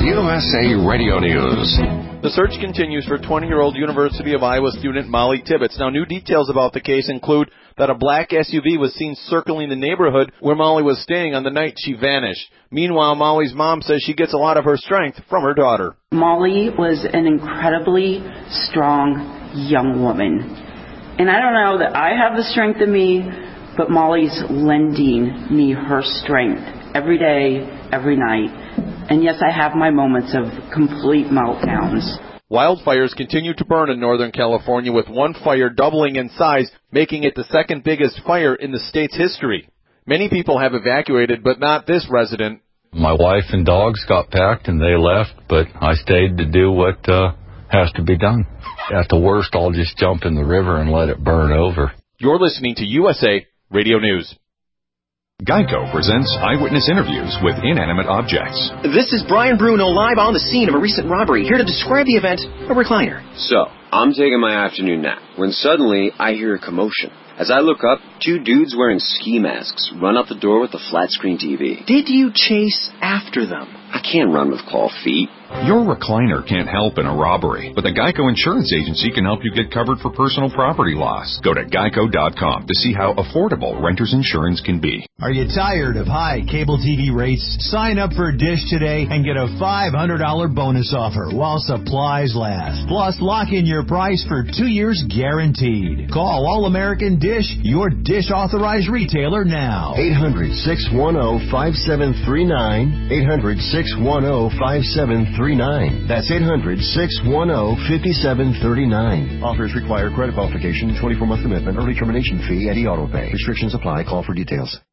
USA Radio News. The search continues for 20-year-old University of Iowa student Molly Tibbetts. Now, new details about the case include that a black SUV was seen circling the neighborhood where Molly was staying on the night she vanished. Meanwhile, Molly's mom says she gets a lot of her strength from her daughter. Molly was an incredibly strong young woman. And I don't know that I have the strength in me, but Molly's lending me her strength every day, every night. And yes, I have my moments of complete meltdowns. Wildfires continue to burn in Northern California, with one fire doubling in size, making it the second biggest fire in the state's history. Many people have evacuated, but not this resident. My wife and dogs got packed and they left, but I stayed to do what has to be done. At the worst, I'll just jump in the river and let it burn over. You're listening to USA Radio News. Geico presents eyewitness interviews with inanimate objects. This is Brian Bruno live on the scene of a recent robbery, here to describe the event, a recliner. So, I'm taking my afternoon nap when suddenly I hear a commotion. As I look up, two dudes wearing ski masks run out the door with a flat-screen TV. Did you chase after them? I can't run with claw feet. Your recliner can't help in a robbery, but the Geico Insurance Agency can help you get covered for personal property loss. Go to geico.com to see how affordable renter's insurance can be. Are you tired of high cable TV rates? Sign up for Dish today and get a $500 bonus offer while supplies last. Plus, lock in your price for 2 years guaranteed. Call All-American Dish, your Dish authorized retailer now. 800-610-5739. 800-610-5739. That's 800-610-5739. Offers require credit qualification, 24-month commitment, early termination fee, and e-auto pay. Restrictions apply. Call for details.